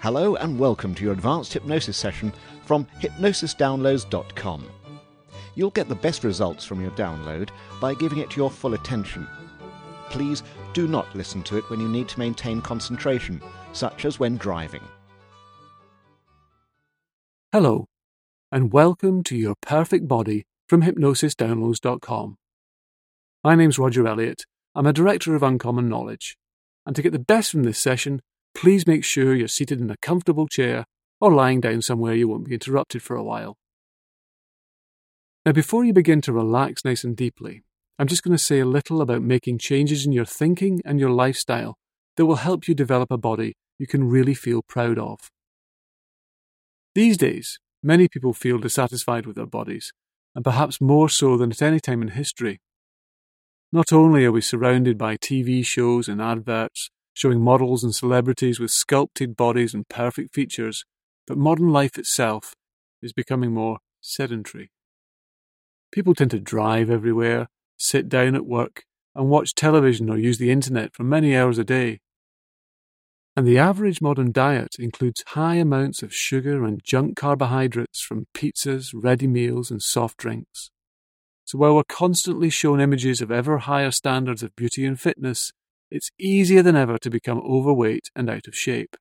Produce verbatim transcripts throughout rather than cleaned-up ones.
Hello and welcome to your advanced hypnosis session from hypnosis downloads dot com. You'll get the best results from your download by giving it your full attention. Please do not listen to it when you need to maintain concentration, such as when driving. Hello, and welcome to Your Perfect Body from hypnosis downloads dot com. My name's Roger Elliott. I'm a Director of Uncommon Knowledge, and to get the best from this session, please make sure you're seated in a comfortable chair or lying down somewhere you won't be interrupted for a while. Now, before you begin to relax nice and deeply, I'm just going to say a little about making changes in your thinking and your lifestyle that will help you develop a body you can really feel proud of. These days, many people feel dissatisfied with their bodies, and perhaps more so than at any time in history. Not only are we surrounded by T V shows and adverts showing models and celebrities with sculpted bodies and perfect features, but modern life itself is becoming more sedentary. People tend to drive everywhere, sit down at work, and watch television or use the internet for many hours a day. And the average modern diet includes high amounts of sugar and junk carbohydrates from pizzas, ready meals, and soft drinks. So while we're constantly shown images of ever higher standards of beauty and fitness, it's easier than ever to become overweight and out of shape.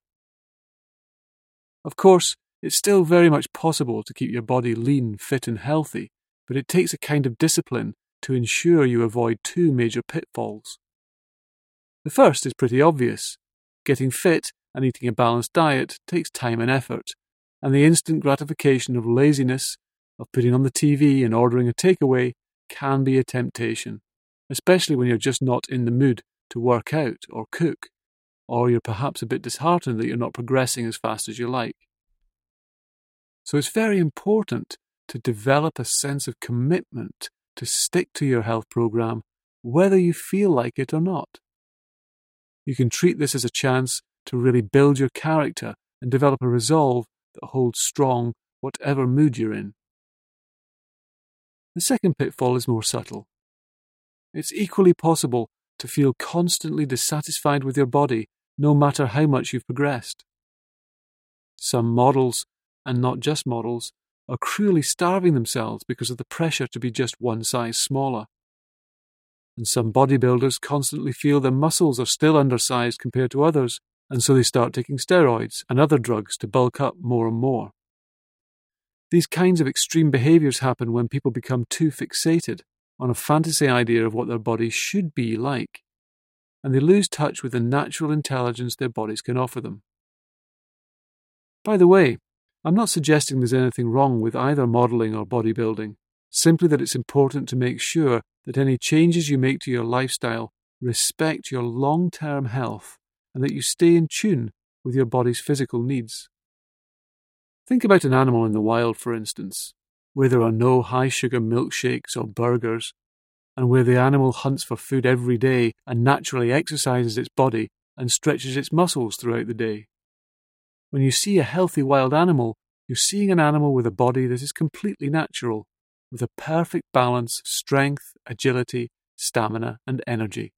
Of course, it's still very much possible to keep your body lean, fit and healthy, but it takes a kind of discipline to ensure you avoid two major pitfalls. The first is pretty obvious. Getting fit and eating a balanced diet takes time and effort, and the instant gratification of laziness, of putting on the T V and ordering a takeaway, can be a temptation, especially when you're just not in the mood to work out or cook, or you're perhaps a bit disheartened that you're not progressing as fast as you like. So it's very important to develop a sense of commitment to stick to your health program, whether you feel like it or not. You can treat this as a chance to really build your character and develop a resolve that holds strong whatever mood you're in. The second pitfall is more subtle. It's equally possible to feel constantly dissatisfied with your body, no matter how much you've progressed. Some models, and not just models, are cruelly starving themselves because of the pressure to be just one size smaller. And some bodybuilders constantly feel their muscles are still undersized compared to others, and so they start taking steroids and other drugs to bulk up more and more. These kinds of extreme behaviours happen when people become too fixated on a fantasy idea of what their bodies should be like, and they lose touch with the natural intelligence their bodies can offer them. By the way, I'm not suggesting there's anything wrong with either modelling or bodybuilding, simply that it's important to make sure that any changes you make to your lifestyle respect your long-term health and that you stay in tune with your body's physical needs. Think about an animal in the wild, for instance, where there are no high-sugar milkshakes or burgers, and where the animal hunts for food every day and naturally exercises its body and stretches its muscles throughout the day. When you see a healthy wild animal, you're seeing an animal with a body that is completely natural, with a perfect balance of strength, agility, stamina, and energy.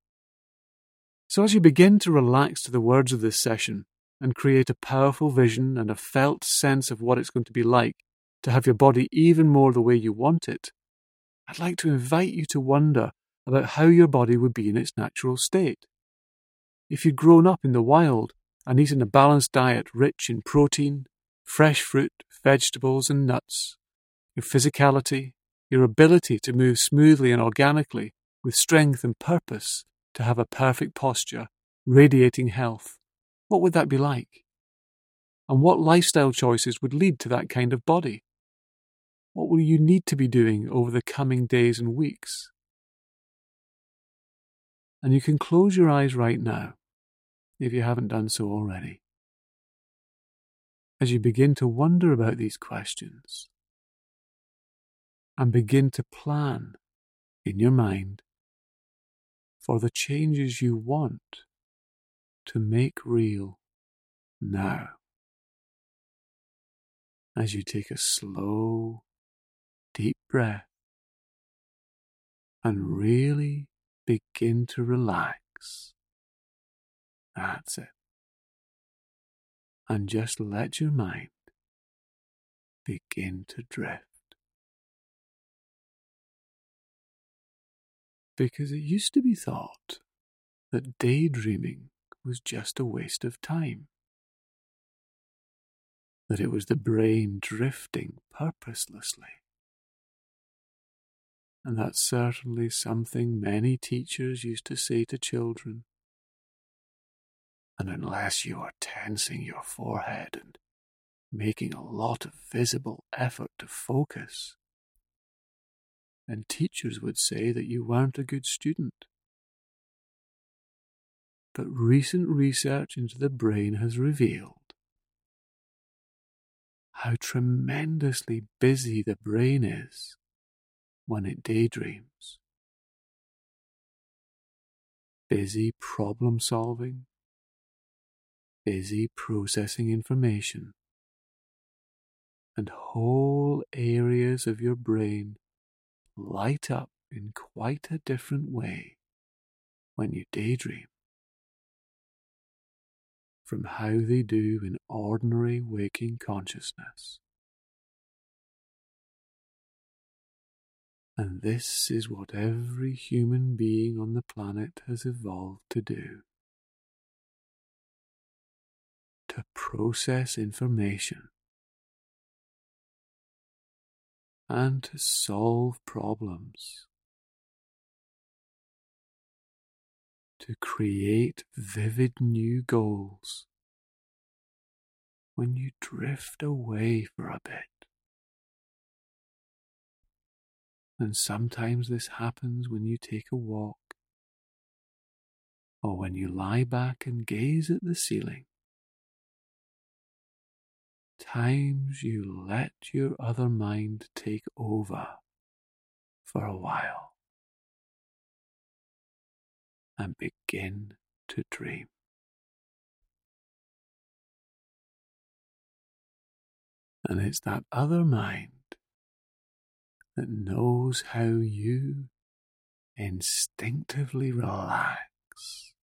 So as you begin to relax to the words of this session and create a powerful vision and a felt sense of what it's going to be like to have your body even more the way you want it, I'd like to invite you to wonder about how your body would be in its natural state. If you'd grown up in the wild and eaten a balanced diet rich in protein, fresh fruit, vegetables and nuts, your physicality, your ability to move smoothly and organically with strength and purpose, to have a perfect posture, radiating health, what would that be like? And what lifestyle choices would lead to that kind of body? What will you need to be doing over the coming days and weeks? And you can close your eyes right now, if you haven't done so already, as you begin to wonder about these questions and begin to plan in your mind for the changes you want to make real now. As you take a slow, deep breath and really begin to relax. That's it. and just let your mind begin to drift. Because it used to be thought that daydreaming was just a waste of time, that it was the brain drifting purposelessly. And that's certainly something many teachers used to say to children. And unless you are tensing your forehead and making a lot of visible effort to focus, then teachers would say that you weren't a good student. But recent research into the brain has revealed how tremendously busy the brain is when it daydreams. Busy problem solving, busy processing information, and whole areas of your brain light up in quite a different way when you daydream from how they do in ordinary waking consciousness. And this is what every human being on the planet has evolved to do. To process information and to solve problems, to create vivid new goals when you drift away for a bit. And sometimes this happens when you take a walk, or when you lie back and gaze at the ceiling. Times you let your other mind take over for a while and begin to dream. And it's that other mind that knows how you instinctively relax.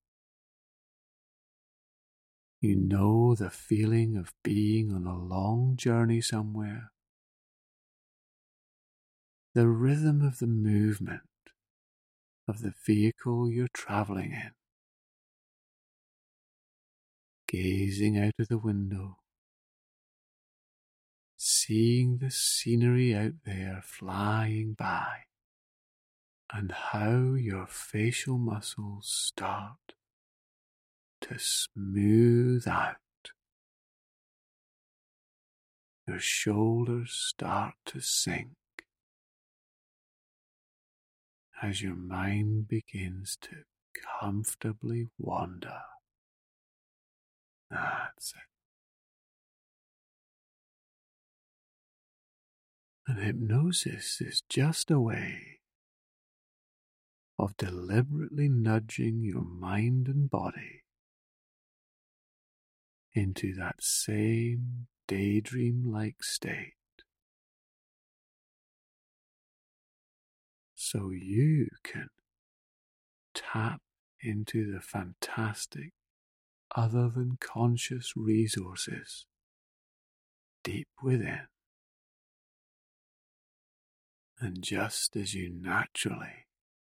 You know the feeling of being on a long journey somewhere, the rhythm of the movement of the vehicle you're traveling in, gazing out of the window, seeing the scenery out there flying by, and how your facial muscles start to smooth out. Your shoulders start to sink as your mind begins to comfortably wander. That's it. And hypnosis is just a way of deliberately nudging your mind and body into that same daydream-like state, so you can tap into the fantastic other-than-conscious resources deep within. And just as you naturally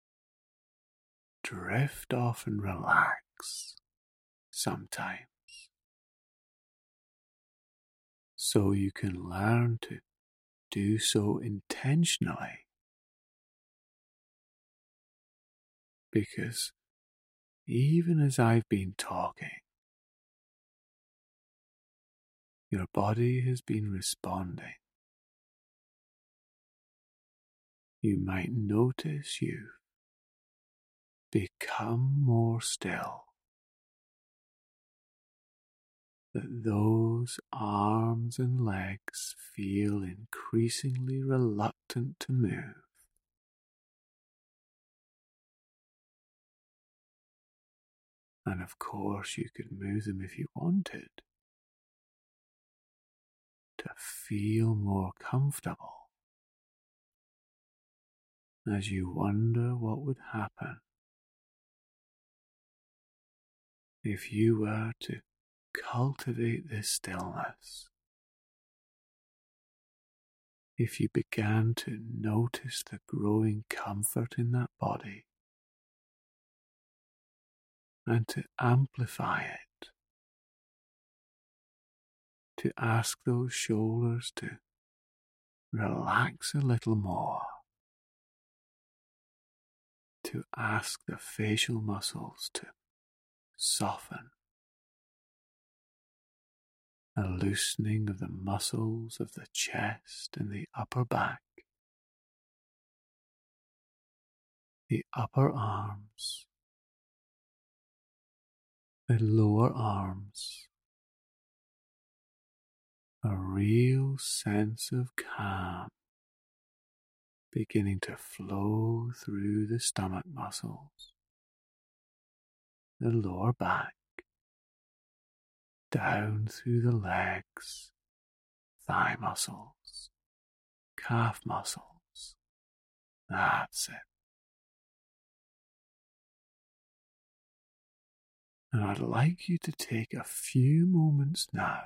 drift off and relax sometimes, so you can learn to do so intentionally. Because even as I've been talking, your body has been responding. You might notice you've become more still, that those arms and legs feel increasingly reluctant to move. And of course you could move them if you wanted, to feel more comfortable, as you wonder what would happen if you were to cultivate this stillness, if you began to notice the growing comfort in that body and to amplify it, to ask those shoulders to relax a little more, to ask the facial muscles to soften, a loosening of the muscles of the chest and the upper back, the upper arms, the lower arms, a real sense of calm beginning to flow through the stomach muscles, the lower back, down through the legs, thigh muscles, calf muscles. That's it. And I'd like you to take a few moments now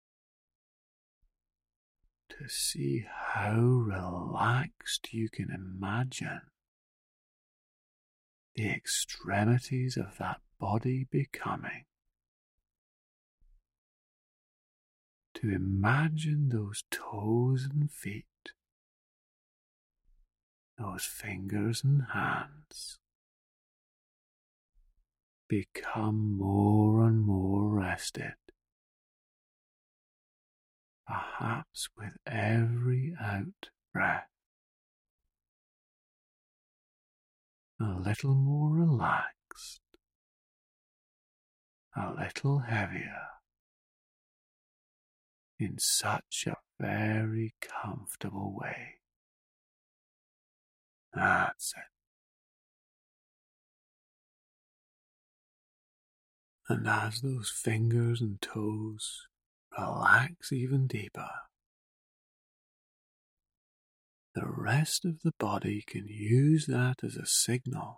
to see how relaxed you can imagine the extremities of that body becoming. To imagine those toes and feet, those fingers and hands become more and more rested, perhaps with every out breath, a little more relaxed, a little heavier, in such a very comfortable way. That's it. And as those fingers and toes relax even deeper, the rest of the body can use that as a signal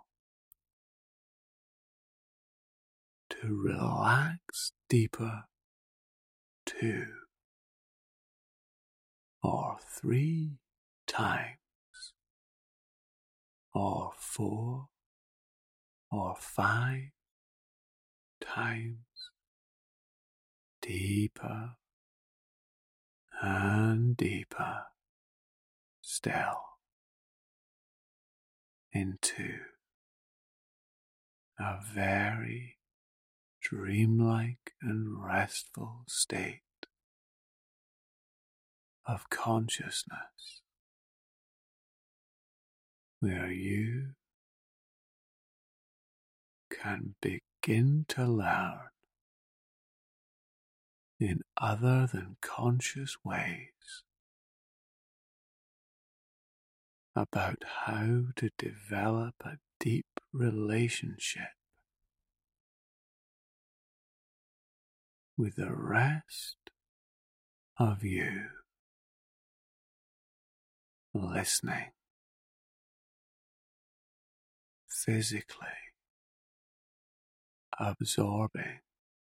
to relax deeper too, or three times, or four, or five times, deeper and deeper still, into a very dreamlike and restful state of consciousness, where you can begin to learn in other than conscious ways about how to develop a deep relationship with the rest of you, listening physically, absorbing,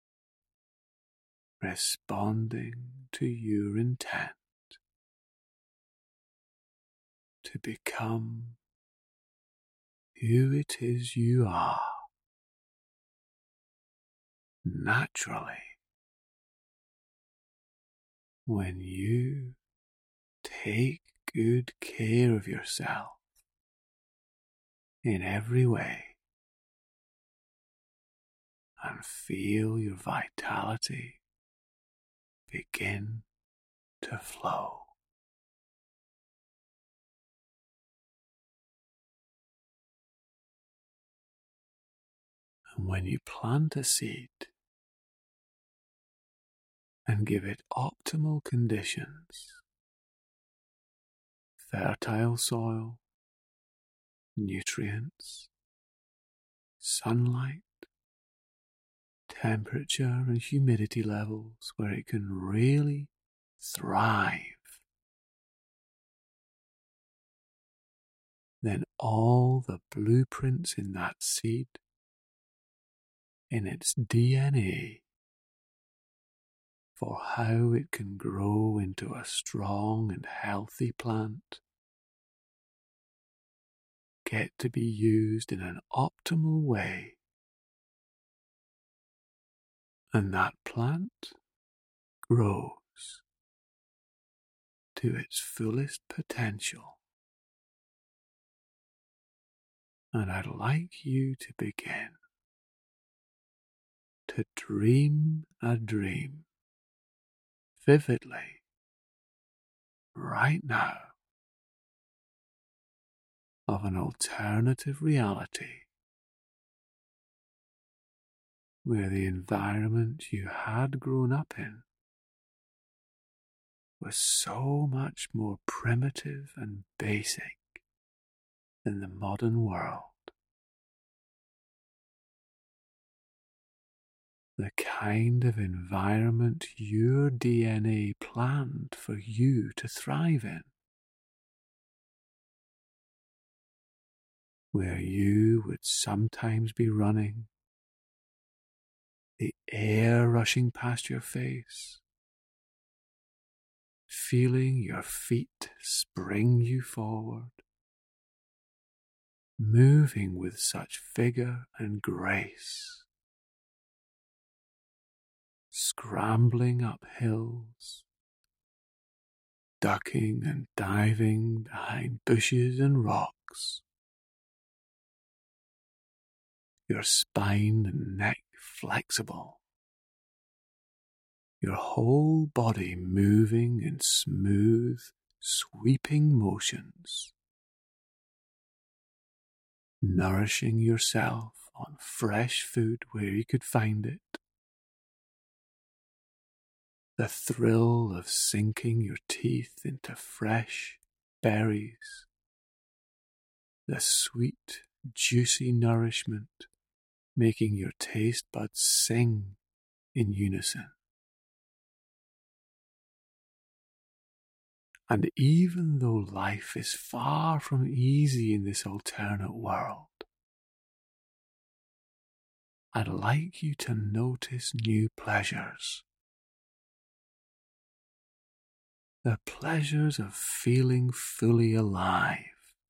responding to your intent to become who it is you are naturally when you take good care of yourself in every way and feel your vitality begin to flow. And when you plant a seed and give it optimal conditions, fertile soil, nutrients, sunlight, temperature and humidity levels where it can really thrive, then all the blueprints in that seed, in its D N A, for how it can grow into a strong and healthy plant, get to be used in an optimal way, and that plant grows to its fullest potential. And I'd like you to begin to dream a dream vividly right now of an alternative reality where the environment you had grown up in was so much more primitive and basic than the modern world. The kind of environment your D N A planned for you to thrive in, where you would sometimes be running, the air rushing past your face, feeling your feet spring you forward, moving with such vigor and grace, scrambling up hills, ducking and diving behind bushes and rocks, your spine and neck flexible, your whole body moving in smooth, sweeping motions, nourishing yourself on fresh food where you could find it, the thrill of sinking your teeth into fresh berries, the sweet, juicy nourishment making your taste buds sing in unison. And even though life is far from easy in this alternate world, I'd like you to notice new pleasures. The pleasures of feeling fully alive,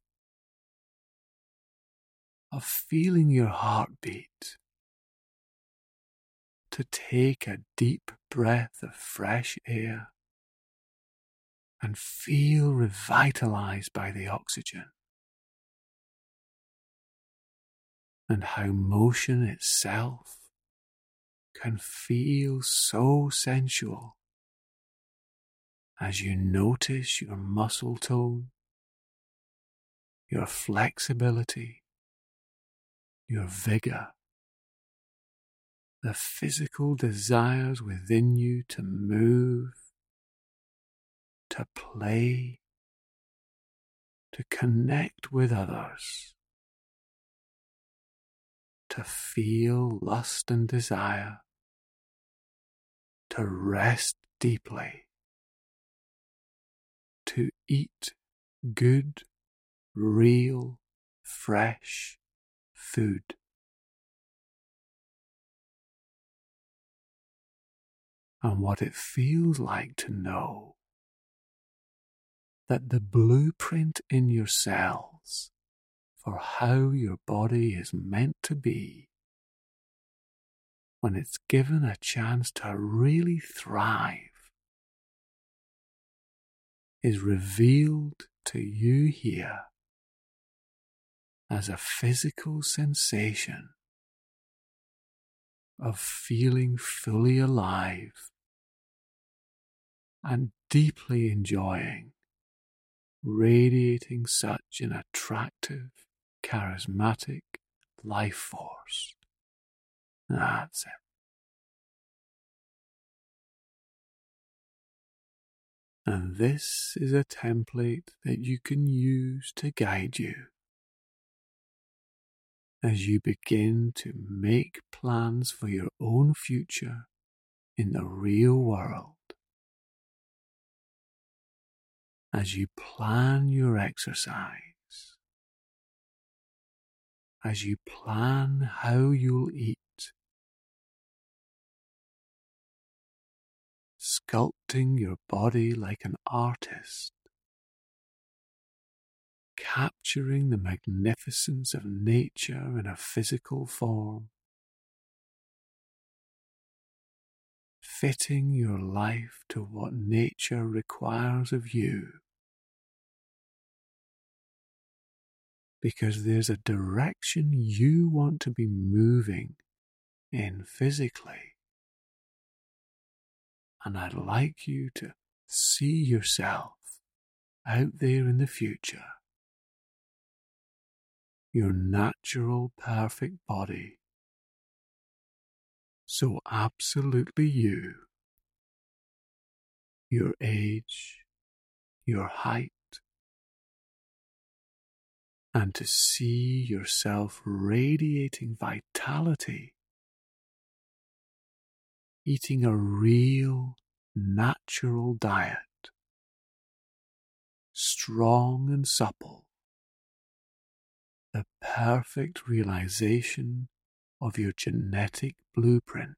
of feeling your heart beat, to take a deep breath of fresh air and feel revitalized by the oxygen, and how motion itself can feel so sensual as you notice your muscle tone, your flexibility, your vigor, the physical desires within you to move, to play, to connect with others, to feel lust and desire, to rest deeply, to eat good, real, fresh food. And what it feels like to know that the blueprint in your cells for how your body is meant to be, when it's given a chance to really thrive, is revealed to you here as a physical sensation of feeling fully alive and deeply enjoying, radiating such an attractive, charismatic life force. That's it. And this is a template that you can use to guide you as you begin to make plans for your own future in the real world. As you plan your exercise, as you plan how you'll eat, sculpting your body like an artist, capturing the magnificence of nature in a physical form, fitting your life to what nature requires of you, because there's a direction you want to be moving in physically. And I'd like you to see yourself out there in the future, your natural, perfect body, so absolutely you, your age, your height, and to see yourself radiating vitality, eating a real, natural diet, strong and supple, the perfect realization of your genetic blueprint.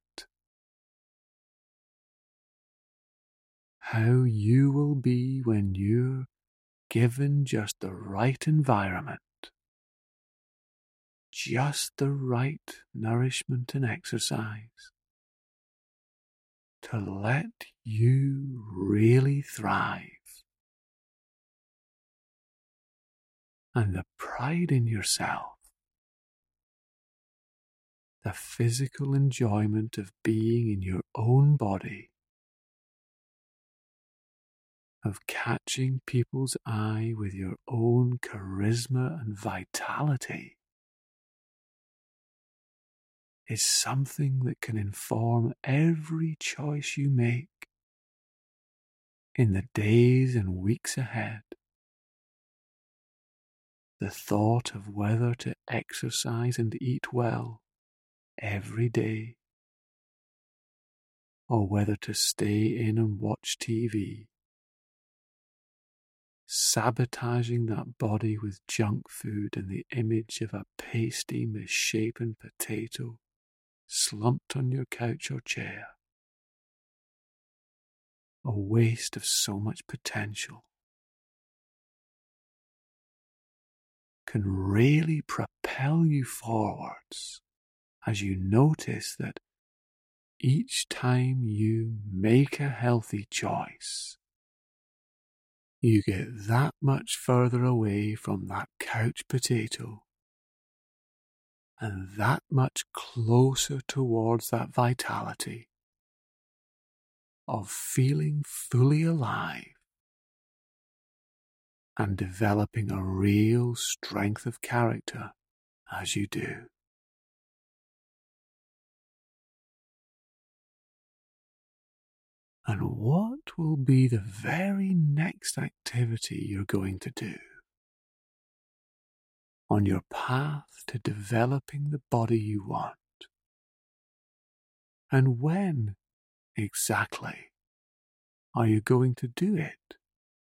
How you will be when you're given just the right environment, just the right nourishment and exercise to let you really thrive. And the pride in yourself, the physical enjoyment of being in your own body, of catching people's eye with your own charisma and vitality, is something that can inform every choice you make in the days and weeks ahead. The thought of whether to exercise and eat well every day, or whether to stay in and watch T V, sabotaging that body with junk food and the image of a pasty, misshapen potato slumped on your couch or chair. A waste of so much potential. Can really propel you forwards as you notice that each time you make a healthy choice, you get that much further away from that couch potato and that much closer towards that vitality of feeling fully alive and developing a real strength of character as you do. And what will be the very next activity you're going to do on your path to developing the body you want? And when exactly are you going to do it?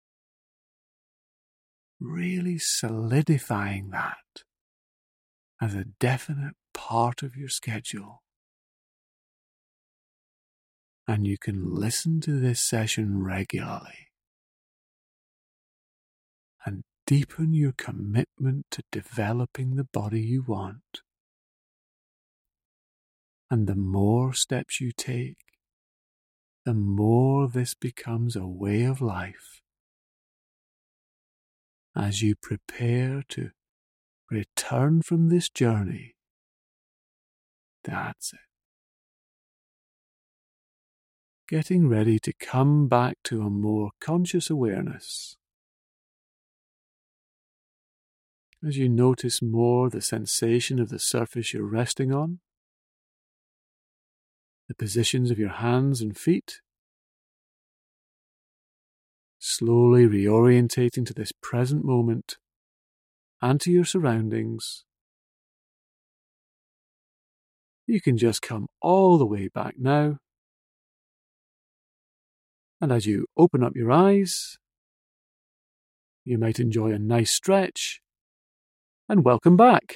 Really solidifying that as a definite part of your schedule. And you can listen to this session regularly and deepen your commitment to developing the body you want. And the more steps you take, the more this becomes a way of life as you prepare to return from this journey. That's it. Getting ready to come back to a more conscious awareness. As you notice more the sensation of the surface you're resting on, the positions of your hands and feet, slowly reorientating to this present moment and to your surroundings, you can just come all the way back now. And as you open up your eyes, you might enjoy a nice stretch, and welcome back.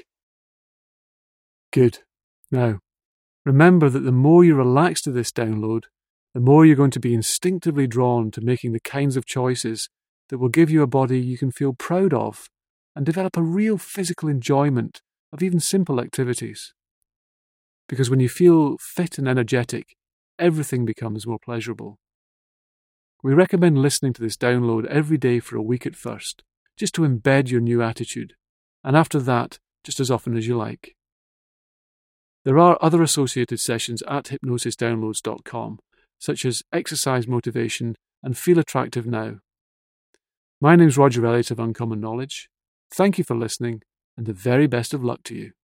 Good. Now, remember that the more you relax to this download, the more you're going to be instinctively drawn to making the kinds of choices that will give you a body you can feel proud of and develop a real physical enjoyment of even simple activities. Because when you feel fit and energetic, everything becomes more pleasurable. We recommend listening to this download every day for a week at first, just to embed your new attitude, and after that, just as often as you like. There are other associated sessions at hypnosis downloads dot com, such as Exercise Motivation and Feel Attractive Now. My name's Roger Elliott of Uncommon Knowledge. Thank you for listening, and the very best of luck to you.